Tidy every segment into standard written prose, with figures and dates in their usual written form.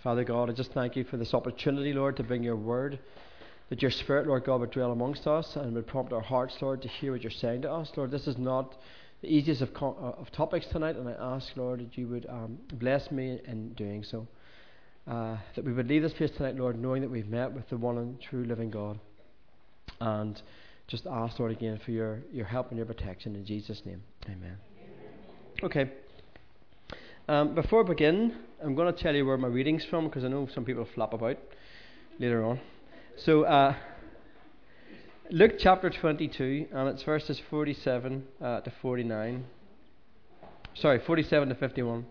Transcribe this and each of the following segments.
Father God, I just thank you for this opportunity, Lord, to bring your word, that your Spirit, Lord God, would dwell amongst us and would prompt our hearts, Lord, to hear what you're saying to us. Lord, this is not the easiest of topics tonight, and I ask, Lord, that you would bless me in doing so. That we would leave this place tonight, Lord, knowing that we've met with the one and true living God. And just ask, Lord, again for your help and your protection in Jesus' name. Amen. Okay. Before I begin, I'm going to tell you where my reading's from, because I know some people flap about later on. So, Luke chapter 22, and it's verses 47 to 49. Sorry, 47 to 51.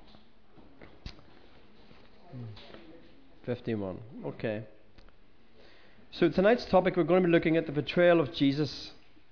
51. Okay. So tonight's topic, we're going to be looking at the betrayal of Jesus.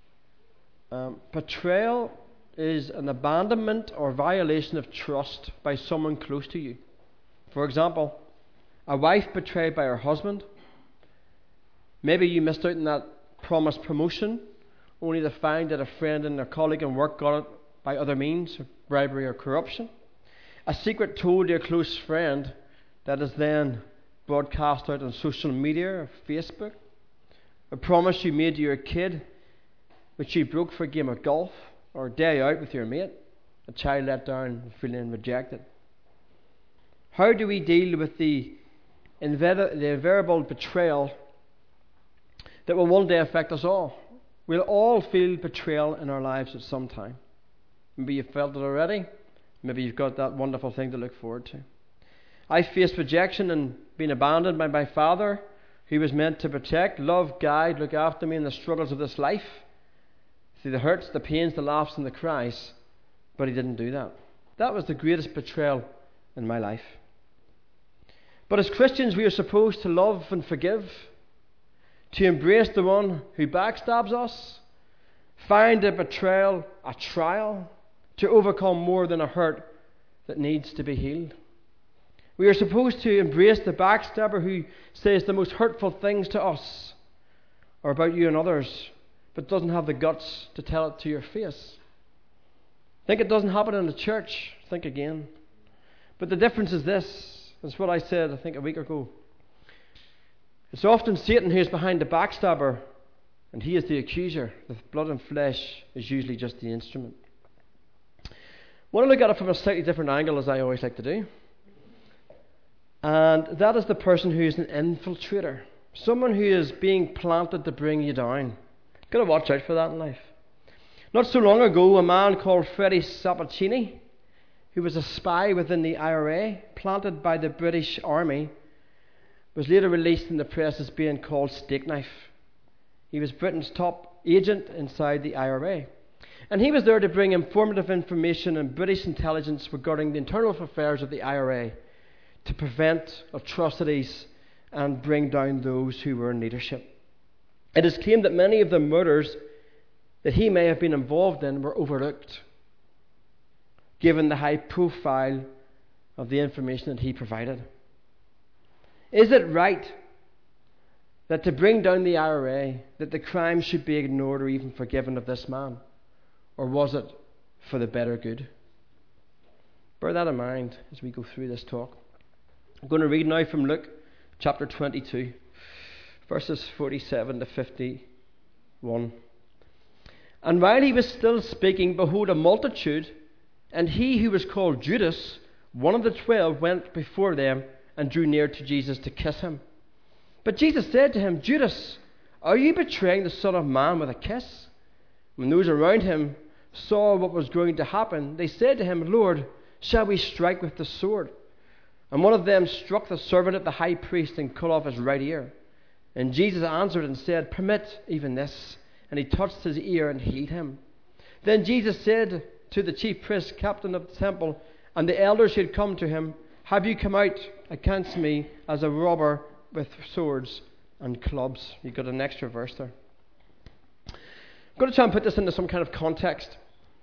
Betrayal is an abandonment or violation of trust by someone close to you. For example, a wife betrayed by her husband. Maybe you missed out on that promised promotion, only to find that a friend and a colleague in work got it by other means, bribery or corruption. A secret told to a close friend that is then broadcast out on social media or Facebook. A promise you made to your kid, which you broke for a game of golf or a day out with your mate. A child let down, feeling rejected. How do we deal with the invariable betrayal that will one day affect us all? We'll all feel betrayal in our lives at some time. Maybe you've felt it already. Maybe you've got that wonderful thing to look forward to. I faced rejection and being abandoned by my father, who was meant to protect, love, guide, look after me in the struggles of this life. See the hurts, the pains, the laughs and the cries, but he didn't do that. That was the greatest betrayal in my life. But as Christians, we are supposed to love and forgive, to embrace the one who backstabs us, find a betrayal a trial, to overcome more than a hurt that needs to be healed. We are supposed to embrace the backstabber who says the most hurtful things to us or about you and others, but doesn't have the guts to tell it to your face. Think it doesn't happen in the church? Think again. But the difference is this. That's what I said, I think, a week ago. It's often Satan who is behind the backstabber, and he is the accuser. The blood and flesh is usually just the instrument. I want to look at it from a slightly different angle, as I always like to do. And that is the person who is an infiltrator. Someone who is being planted to bring you down. Got to watch out for that in life. Not so long ago, a man called Freddie Sabatini, who was a spy within the IRA, planted by the British Army, was later released in the press as being called Steak Knife. He was Britain's top agent inside the IRA. And he was there to bring informative information and British intelligence regarding the internal affairs of the IRA to prevent atrocities and bring down those who were in leadership. It is claimed that many of the murders that he may have been involved in were overlooked, given the high profile of the information that he provided. Is it right that to bring down the IRA, that the crime should be ignored or even forgiven of this man? Or was it for the better good? Bear that in mind as we go through this talk. I'm going to read now from Luke chapter 22. Verses 47 to 51. And while he was still speaking, behold, a multitude, and he who was called Judas, one of the 12, went before them and drew near to Jesus to kiss him. But Jesus said to him, Judas, are you betraying the Son of Man with a kiss? When those around him saw what was going to happen, they said to him, Lord, shall we strike with the sword? And one of them struck the servant of the high priest and cut off his right ear. And Jesus answered and said, permit even this. And he touched his ear and healed him. Then Jesus said to the chief priest, captain of the temple, and the elders who had come to him, have you come out against me as a robber with swords and clubs? You've got an extra verse there. I'm going to try and put this into some kind of context.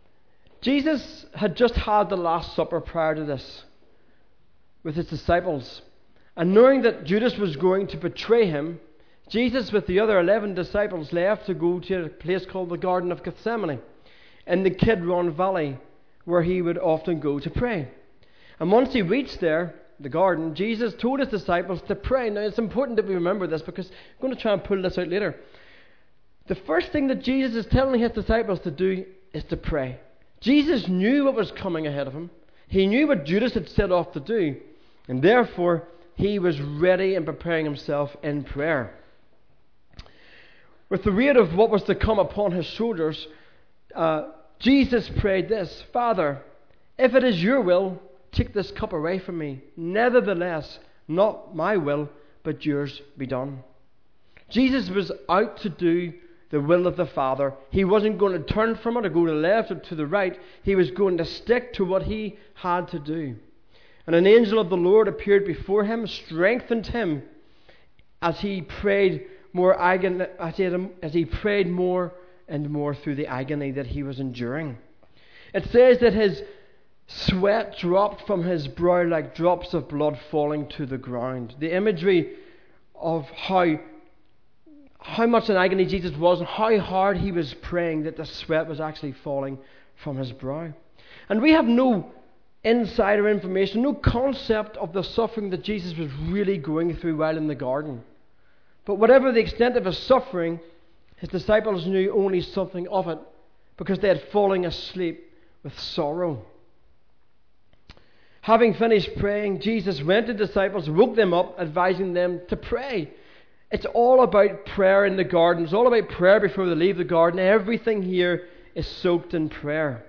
Jesus had just had the Last Supper prior to this with his disciples. And knowing that Judas was going to betray him, Jesus with the other 11 disciples left to go to a place called the Garden of Gethsemane in the Kidron Valley, where he would often go to pray. And once he reached there, the garden, Jesus told his disciples to pray. Now, it's important that we remember this because I'm going to try and pull this out later. The first thing that Jesus is telling his disciples to do is to pray. Jesus knew what was coming ahead of him. He knew what Judas had set off to do. And therefore, he was ready and preparing himself in prayer. With the weight of what was to come upon his shoulders, Jesus prayed this: Father, if it is your will, take this cup away from me. Nevertheless, not my will, but yours be done. Jesus was out to do the will of the Father. He wasn't going to turn from it or go to the left or to the right. He was going to stick to what he had to do. And an angel of the Lord appeared before him, strengthened him as he prayed more and more through the agony that he was enduring. It says that his sweat dropped from his brow like drops of blood falling to the ground. The imagery of how much in agony Jesus was and how hard he was praying, that the sweat was actually falling from his brow. And we have no insider information, no concept of the suffering that Jesus was really going through while in the garden. But whatever the extent of his suffering, his disciples knew only something of it because they had fallen asleep with sorrow. Having finished praying, Jesus went to the disciples, woke them up, advising them to pray. It's all about prayer in the garden. It's all about prayer before they leave the garden. Everything here is soaked in prayer.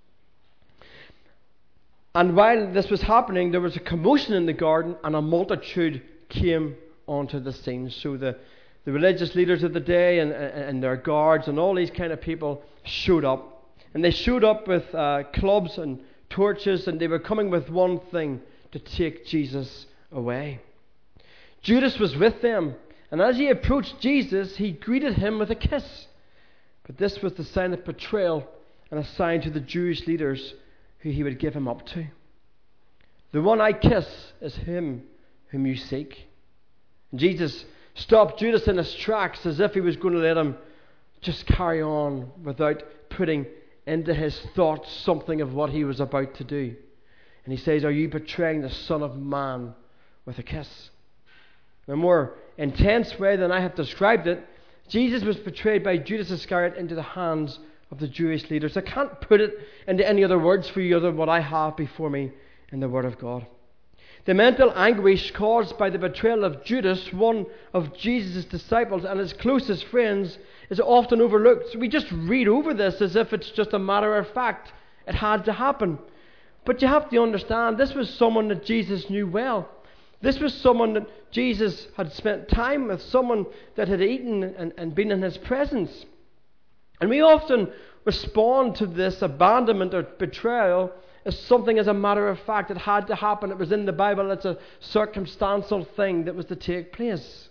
And while this was happening, there was a commotion in the garden and a multitude came onto the scene. So the religious leaders of the day and their guards and all these kind of people showed up. And they showed up with clubs and torches, and they were coming with one thing: to take Jesus away. Judas was with them, and as he approached Jesus, he greeted him with a kiss. But this was the sign of betrayal and a sign to the Jewish leaders who he would give him up to. The one I kiss is him whom you seek. And Jesus stopped Judas in his tracks as if he was going to let him just carry on without putting into his thoughts something of what he was about to do. And he says, are you betraying the Son of Man with a kiss? In a more intense way than I have described it, Jesus was betrayed by Judas Iscariot into the hands of the Jewish leaders. I can't put it into any other words for you other than what I have before me in the Word of God. The mental anguish caused by the betrayal of Judas, one of Jesus' disciples and his closest friends, is often overlooked. We just read over this as if it's just a matter of fact. It had to happen. But you have to understand, this was someone that Jesus knew well. This was someone that Jesus had spent time with, someone that had eaten and been in his presence. And we often respond to this abandonment or betrayal as something as a matter of fact. It had to happen. It was in the Bible. It's a circumstantial thing that was to take place.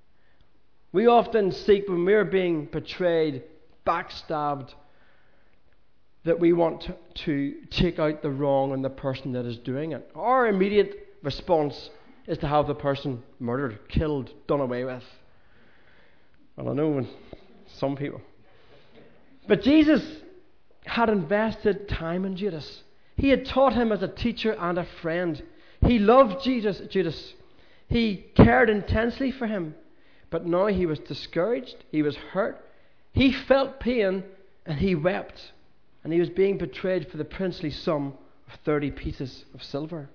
We often seek, when we're being betrayed, backstabbed, that we want to take out the wrong on the person that is doing it. Our immediate response is to have the person murdered, killed, done away with. Well, I know some people. But Jesus had invested time in Judas. He had taught him as a teacher and a friend. He loved Judas. He cared intensely for him. But now he was discouraged. He was hurt. He felt pain and he wept. And he was being betrayed for the princely sum of 30 pieces of silver.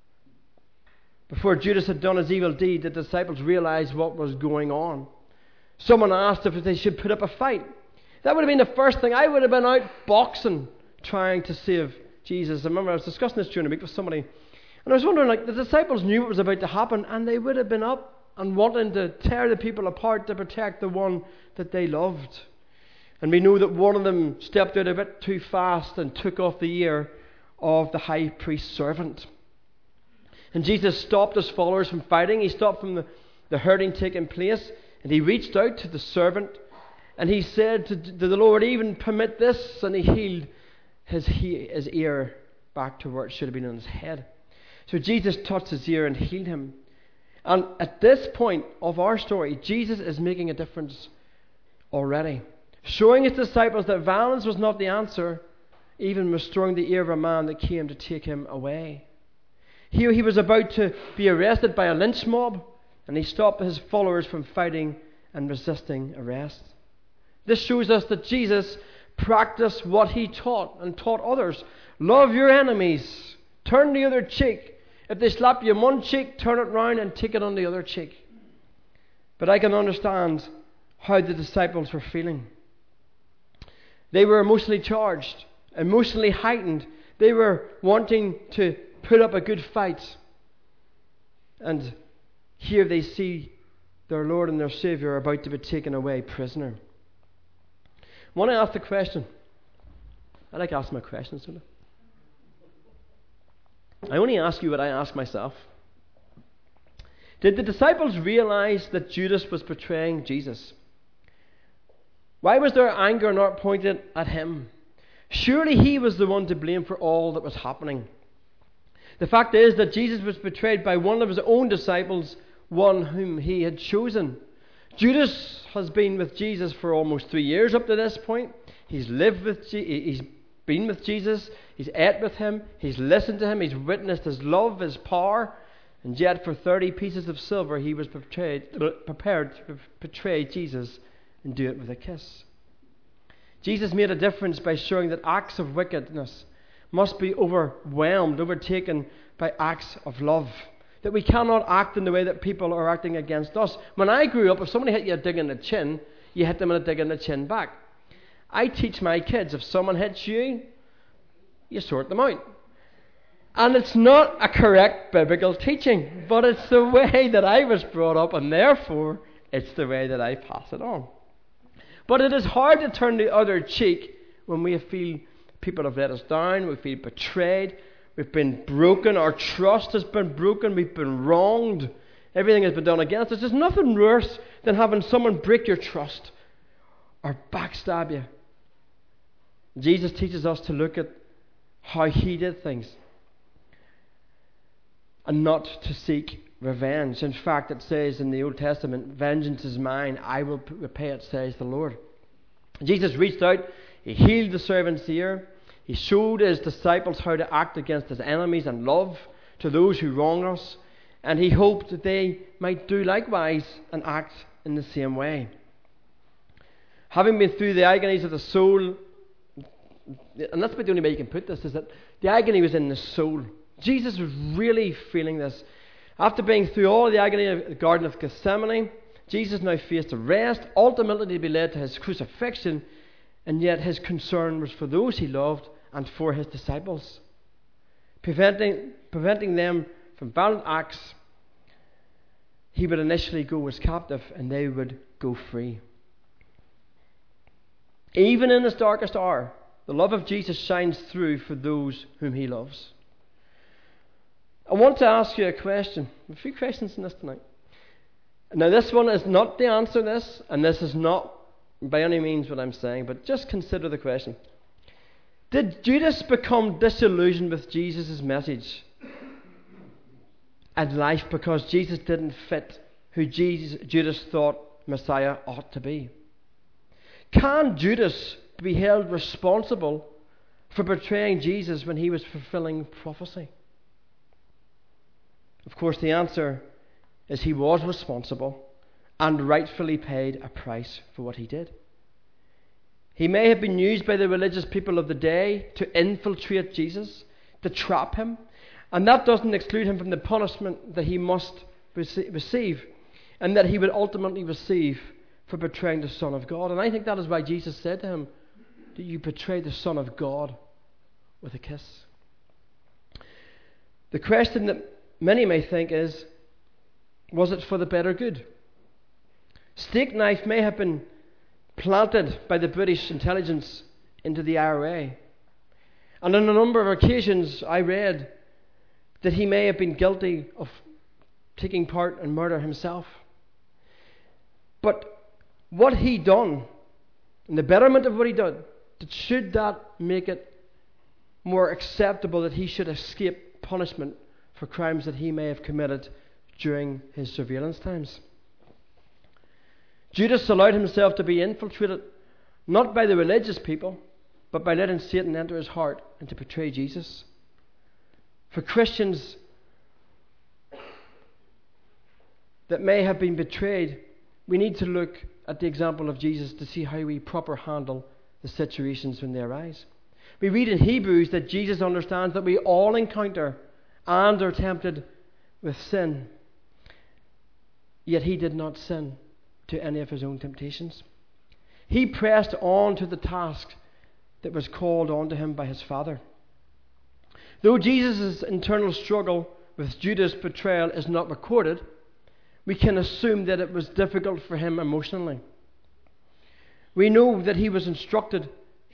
Before Judas had done his evil deed, the disciples realized what was going on. Someone asked if they should put up a fight. That would have been the first thing. I would have been out boxing, trying to save Jesus. I remember I was discussing this during the week with somebody, and I was wondering, the disciples knew what was about to happen, and they would have been up and wanting to tear the people apart to protect the one that they loved. And we know that one of them stepped out a bit too fast and took off the ear of the high priest's servant. And Jesus stopped his followers from fighting. He stopped from the hurting taking place, and he reached out to the servant, and he said to the Lord, even permit this, and he healed his ear back to where it should have been on his head. So Jesus touched his ear and healed him. And at this point of our story, Jesus is making a difference already, showing his disciples that violence was not the answer, even restoring the ear of a man that came to take him away. Here he was about to be arrested by a lynch mob, and he stopped his followers from fighting and resisting arrest. This shows us that Jesus practiced what he taught and taught others. Love your enemies. Turn the other cheek. If they slap you on one cheek, turn it round and take it on the other cheek. But I can understand how the disciples were feeling. They were emotionally charged, emotionally heightened. They were wanting to put up a good fight. And here they see their Lord and their Savior about to be taken away prisoner. I want to ask the question. I like asking my questions, don't I? I only ask you what I ask myself. Did the disciples realize that Judas was betraying Jesus? Why was their anger not pointed at him? Surely he was the one to blame for all that was happening. The fact is that Jesus was betrayed by one of his own disciples, one whom he had chosen. Judas has been with Jesus for almost 3 years up to this point. He's been with Jesus, he's ate with him, he's listened to him, he's witnessed his love, his power, and yet for 30 pieces of silver he was prepared to betray Jesus and do it with a kiss. Jesus made a difference by showing that acts of wickedness must be overtaken by acts of love. That we cannot act in the way that people are acting against us. When I grew up, if somebody hit you a dig in the chin, you hit them a dig in the chin back. I teach my kids, if someone hits you, you sort them out. And it's not a correct biblical teaching, but it's the way that I was brought up, and therefore it's the way that I pass it on. But it is hard to turn the other cheek when we feel people have let us down, we feel betrayed, we've been broken, our trust has been broken, we've been wronged, everything has been done against us. There's nothing worse than having someone break your trust or backstab you. Jesus teaches us to look at how he did things and not to seek revenge. In fact, it says in the Old Testament, vengeance is mine, I will repay it, says the Lord. Jesus reached out, he healed the servant's ear, he showed his disciples how to act against his enemies and love to those who wrong us, and he hoped that they might do likewise and act in the same way. Having been through the agonies of the soul, and that's about the only way you can put this, is that the agony was in the soul. Jesus was really feeling this. After being through all the agony of the Garden of Gethsemane, Jesus now faced arrest, ultimately to be led to his crucifixion, and yet his concern was for those he loved and for his disciples. Preventing them from violent acts, he would initially go as captive and they would go free. Even in his darkest hour, the love of Jesus shines through for those whom he loves. I want to ask you a question. A few questions in this tonight. Now, this one is not the answer to this, and this is not by any means what I'm saying, but just consider the question. Did Judas become disillusioned with Jesus' message and life because Jesus didn't fit who Judas thought Messiah ought to be? Can Judas be held responsible for betraying Jesus when he was fulfilling prophecy? Of course, the answer is he was responsible and rightfully paid a price for what he did. He may have been used by the religious people of the day to infiltrate Jesus, to trap him, and that doesn't exclude him from the punishment that he must receive and that he would ultimately receive for betraying the Son of God. And I think that is why Jesus said to him, "Do you betray the Son of God with a kiss?" The question that many may think is, was it for the better good? Steak knife may have been planted by the British intelligence into the IRA. And on a number of occasions I read that he may have been guilty of taking part in murder himself. But what he done, and the betterment of what he did, should that make it more acceptable that he should escape punishment for crimes that he may have committed during his surveillance times? Judas allowed himself to be infiltrated not by the religious people, but by letting Satan enter his heart and to betray Jesus. For Christians, that may have been betrayed, we need to look at the example of Jesus to see how we proper handle the situations when they arise. We read in Hebrews that Jesus understands that we all encounter and are tempted with sin. Yet he did not sin to any of his own temptations. He pressed on to the task that was called on to him by his Father. Though Jesus' internal struggle with Judas' betrayal is not recorded, we can assume that it was difficult for him emotionally. We know that he instructed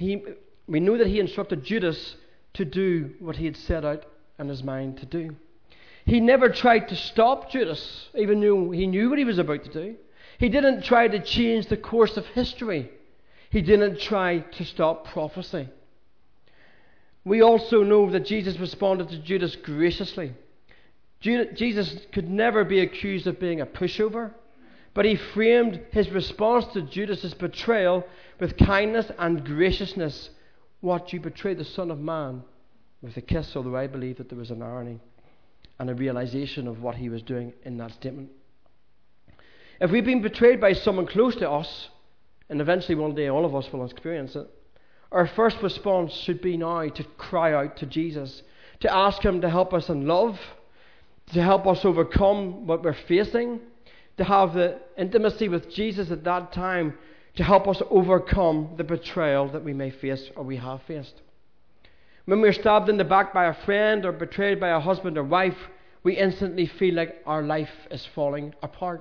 Judas to do what he had set out in his mind to do. He never tried to stop Judas, even though he knew what he was about to do. He didn't try to change the course of history. He didn't try to stop prophecy. We also know that Jesus responded to Judas graciously. Jesus could never be accused of being a pushover, but he framed his response to Judas' betrayal with kindness and graciousness. What, you betrayed the Son of Man with a kiss? Although I believe that there was an irony and a realization of what he was doing in that statement. If we've been betrayed by someone close to us, and eventually one day all of us will experience it, our first response should be now to cry out to Jesus, to ask him to help us in love, to help us overcome what we're facing, to have the intimacy with Jesus at that time to help us overcome the betrayal that we may face or we have faced. When we're stabbed in the back by a friend or betrayed by a husband or wife, we instantly feel like our life is falling apart.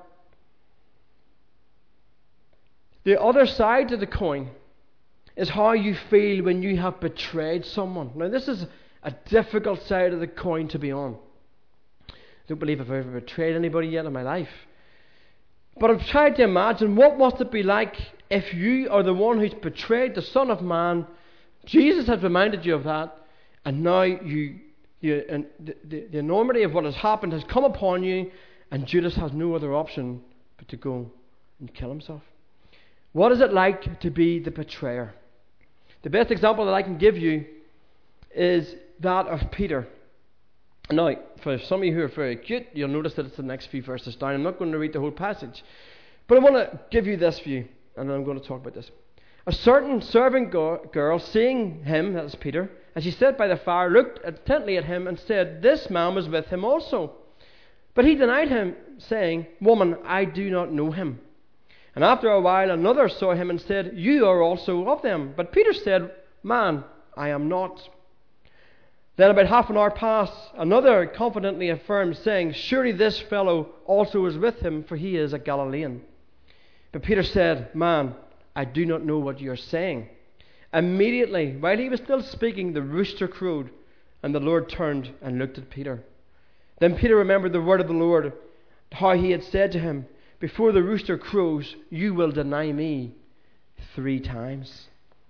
The other side of the coin is how you feel when you have betrayed someone. Now, this is a difficult side of the coin to be on. I don't believe I've ever betrayed anybody yet in my life. But I've tried to imagine what must it be like if you are the one who's betrayed the Son of Man. Jesus has reminded you of that, and now the enormity of what has happened has come upon you, and Judas has no other option but to go and kill himself. What is it like to be the betrayer? The best example that I can give you is that of Peter. Now, for some of you who are very acute, you'll notice that it's the next few verses down. I'm not going to read the whole passage, but I want to give you this view, and then I'm going to talk about this. A certain servant girl, seeing him, that is Peter, as he sat by the fire, looked intently at him and said, "This man was with him also." But he denied him, saying, "Woman, I do not know him." And after a while another saw him and said, "You are also of them." But Peter said, "Man, I am not." Then about half an hour passed, another confidently affirmed, saying, "Surely this fellow also is with him, for he is a Galilean." But Peter said, "Man, I do not know what you are saying." Immediately, while he was still speaking, the rooster crowed, and the Lord turned and looked at Peter. Then Peter remembered the word of the Lord, how he had said to him, "Before the rooster crows, you will deny me 3 times."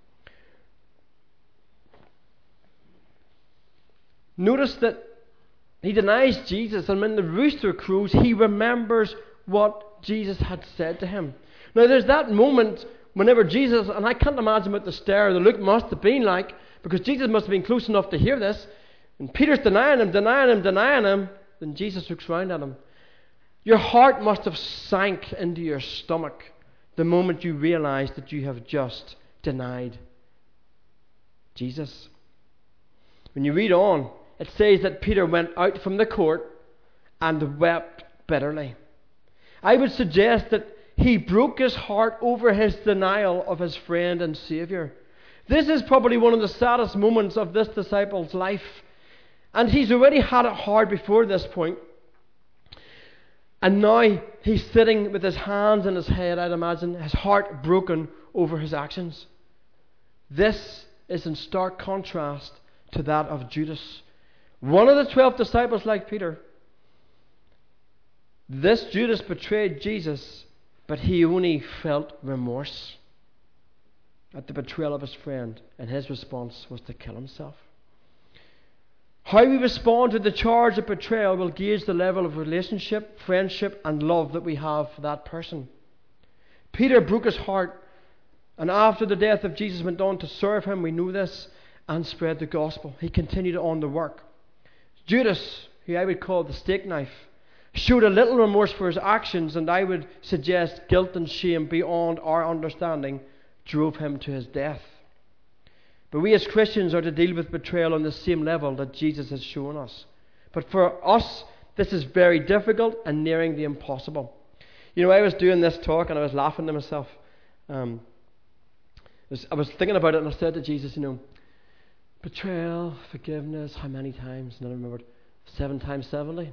Notice that he denies Jesus, and when the rooster crows, he remembers what Jesus had said to him. Now there's that moment whenever Jesus, and I can't imagine what the stare or the look must have been like, because Jesus must have been close enough to hear this, and Peter's denying him, then Jesus looks round at him. Your heart must have sank into your stomach the moment you realize that you have just denied Jesus. When you read on, it says that Peter went out from the court and wept bitterly. I would suggest that he broke his heart over his denial of his friend and Saviour. This is probably one of the saddest moments of this disciple's life. And he's already had it hard before this point. And now he's sitting with his hands in his head, I'd imagine, his heart broken over his actions. This is in stark contrast to that of Judas, one of the 12 disciples like Peter. This Judas betrayed Jesus, but he only felt remorse at the betrayal of his friend, and his response was to kill himself. How we respond to the charge of betrayal will gauge the level of relationship, friendship, and love that we have for that person. Peter broke his heart, and after the death of Jesus went on to serve him, we know this, and spread the gospel. He continued on the work. Judas, who I would call the steak knife, showed a little remorse for his actions, and I would suggest guilt and shame beyond our understanding drove him to his death. But we as Christians are to deal with betrayal on the same level that Jesus has shown us. But for us, this is very difficult and nearing the impossible. You know, I was doing this talk and I was laughing to myself. I was thinking about it, and I said to Jesus, betrayal, forgiveness, how many times? And I remembered, 7 times 70? No.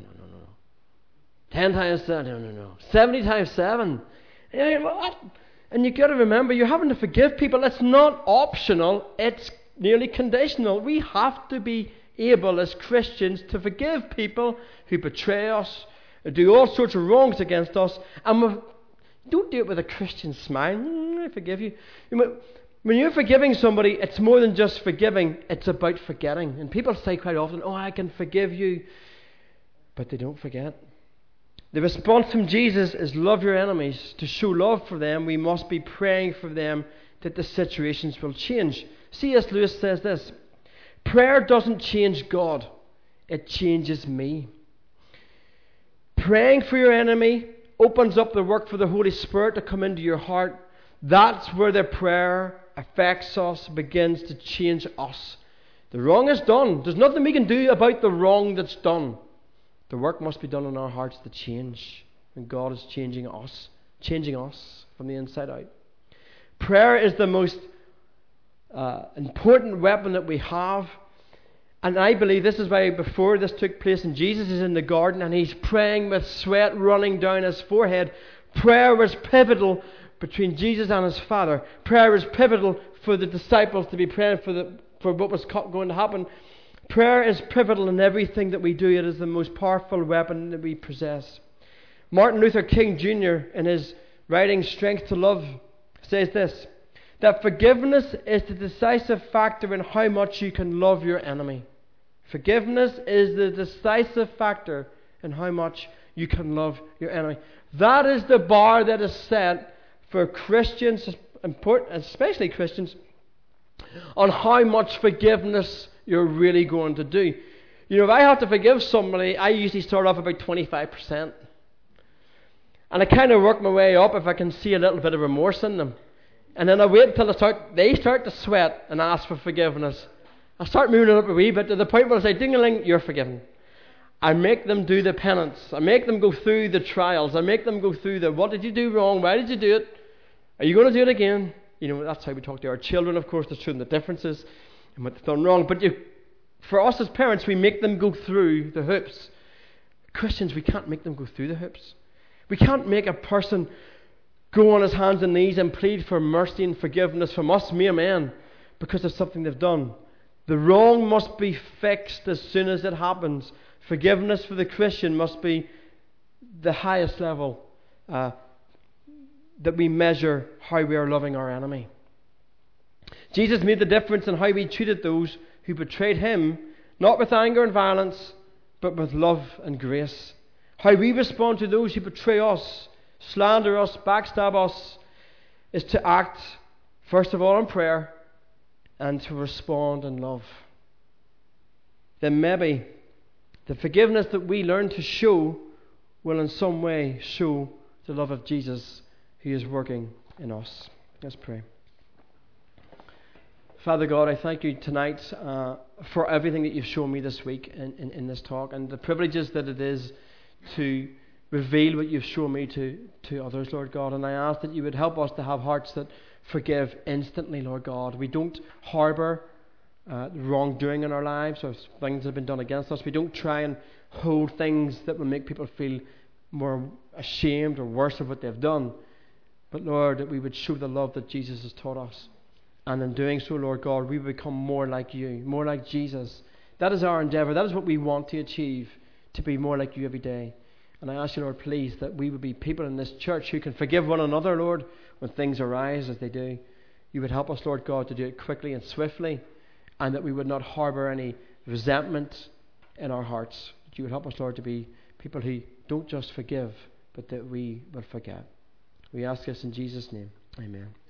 10 times 7? No. 70 times 7? And what? And you've got to remember, you're having to forgive people. It's not optional. It's nearly conditional. We have to be able as Christians to forgive people who betray us, who do all sorts of wrongs against us. And we don't do it with a Christian smile. I forgive you. When you're forgiving somebody, it's more than just forgiving. It's about forgetting. And people say quite often, I can forgive you. But they don't forget. The response from Jesus is love your enemies. To show love for them, we must be praying for them that the situations will change. C.S. Lewis says this: prayer doesn't change God, it changes me. Praying for your enemy opens up the work for the Holy Spirit to come into your heart. That's where the prayer affects us, begins to change us. The wrong is done. There's nothing we can do about the wrong that's done. The work must be done in our hearts to change. And God is changing us from the inside out. Prayer is the most important weapon that we have. And I believe this is why before this took place, and Jesus is in the garden and he's praying with sweat running down his forehead. Prayer was pivotal between Jesus and his Father. Prayer was pivotal for the disciples to be praying for what was going to happen. Prayer is pivotal in everything that we do. It is the most powerful weapon that we possess. Martin Luther King Jr. in his writing Strength to Love says this: that forgiveness is the decisive factor in how much you can love your enemy. Forgiveness is the decisive factor in how much you can love your enemy. That is the bar that is set for Christians, especially Christians, on how much forgiveness you're really going to do. If I have to forgive somebody, I usually start off about 25%. And I kind of work my way up if I can see a little bit of remorse in them. And then I wait until they start to sweat and ask for forgiveness. I start moving it up a wee bit to the point where I say, ding-a-ling, you're forgiven. I make them do the penance. I make them go through the trials. I make them go through the, what did you do wrong? Why did you do it? Are you going to do it again? That's how we talk to our children, of course, to show them the differences and what they've done wrong. But for us as parents, we make them go through the hoops. Christians, we can't make them go through the hoops. We can't make a person go on his hands and knees and plead for mercy and forgiveness from us mere men because of something they've done. The wrong must be fixed as soon as it happens. Forgiveness for the Christian must be the highest level that we measure how we are loving our enemy. Jesus made the difference in how we treated those who betrayed him, not with anger and violence, but with love and grace. How we respond to those who betray us, slander us, backstab us, is to act, first of all, in prayer and to respond in love. Then maybe the forgiveness that we learn to show will in some way show the love of Jesus who is working in us. Let's pray. Father God, I thank you tonight for everything that you've shown me this week in this talk, and the privileges that it is to reveal what you've shown me to others, Lord God. And I ask that you would help us to have hearts that forgive instantly, Lord God. We don't harbour wrongdoing in our lives or things that have been done against us. We don't try and hold things that will make people feel more ashamed or worse of what they've done. But Lord, that we would show the love that Jesus has taught us. And in doing so, Lord God, we become more like you, more like Jesus. That is our endeavour. That is what we want to achieve, to be more like you every day. And I ask you, Lord, please, that we would be people in this church who can forgive one another, Lord, when things arise as they do. You would help us, Lord God, to do it quickly and swiftly, and that we would not harbour any resentment in our hearts. That you would help us, Lord, to be people who don't just forgive, but that we will forget. We ask this in Jesus' name. Amen.